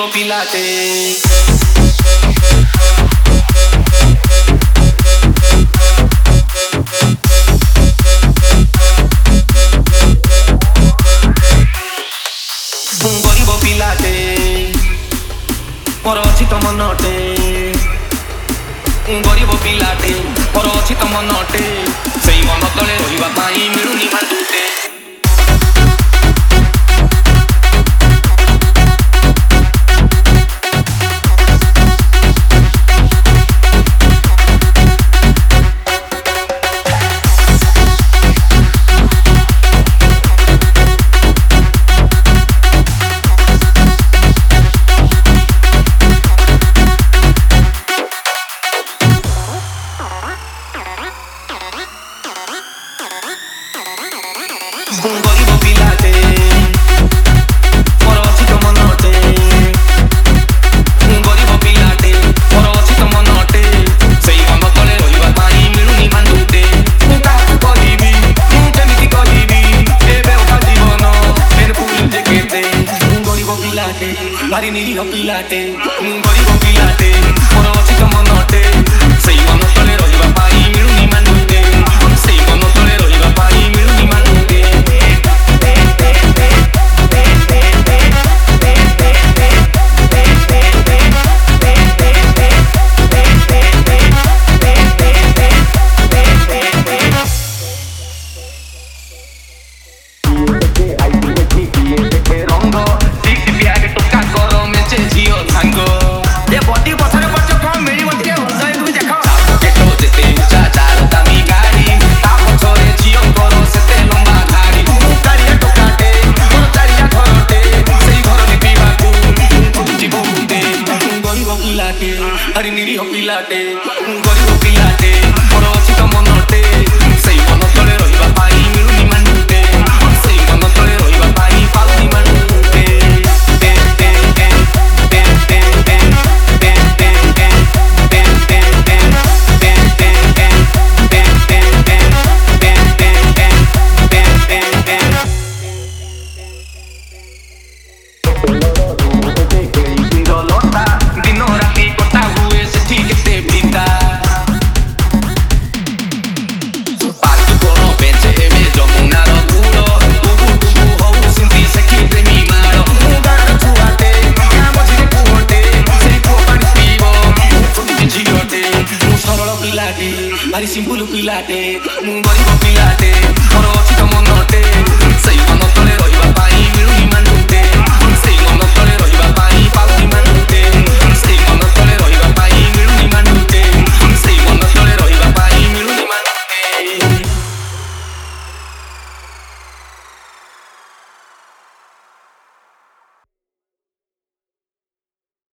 ଗରିବ ପିଲାଟେ ଗରିବ ପିଲାଟେ ମୋର ଅଛି ତ ମନଟେ ଗରିବ ପିଲାଟେ ମୋର ଅଛି ତ ମନଟେ ସେଇ ମନ ତଳେ ରହିବା ପାଇଁ ମିଳୁନି ମାଣ୍ଡୁଟେ goribo pilate moro chito monote goribo pilate moro chito monote sei mono tole roiba pai miluni mandute ka kohibi kemiti kohibi ebe o patibono ene puli dekete goribo pilate mari niriho pilate goribo pilate moro chito monote sei mono tole roiba pai miluni mandute sei mono tole roiba pai miluni mandute Hari niriho pilate, goribo pilate, moro ଅଛି ତ ମନଟେ ସେଇ ମନ ତଳେ ରହିବା ପାଇଁ ମିଳୁନି ମାଣ୍ଡୁଟେ ସେଇ ମନ ତଳେ ରହିବା ପାଇଁ ପାଉନି ମାଣ୍ଡୁଟେ Mari simpulu pilate, goribo pilate, moro